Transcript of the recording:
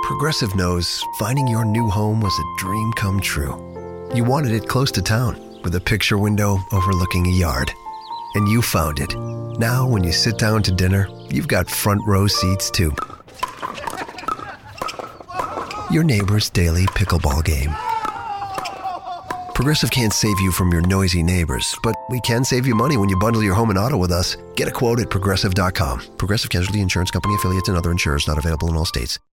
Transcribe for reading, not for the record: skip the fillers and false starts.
Progressive knows finding your new home was a dream come true. You wanted it close to town, with a picture window overlooking a yard. And you found it. Now, when you sit down to dinner, you've got front row seats too. Your neighbor's daily pickleball game. Progressive can't save you from your noisy neighbors, but we can save you money when you bundle your home and auto with us. Get a quote at Progressive.com. Progressive Casualty Insurance Company, affiliates, and other insurers not available in all states.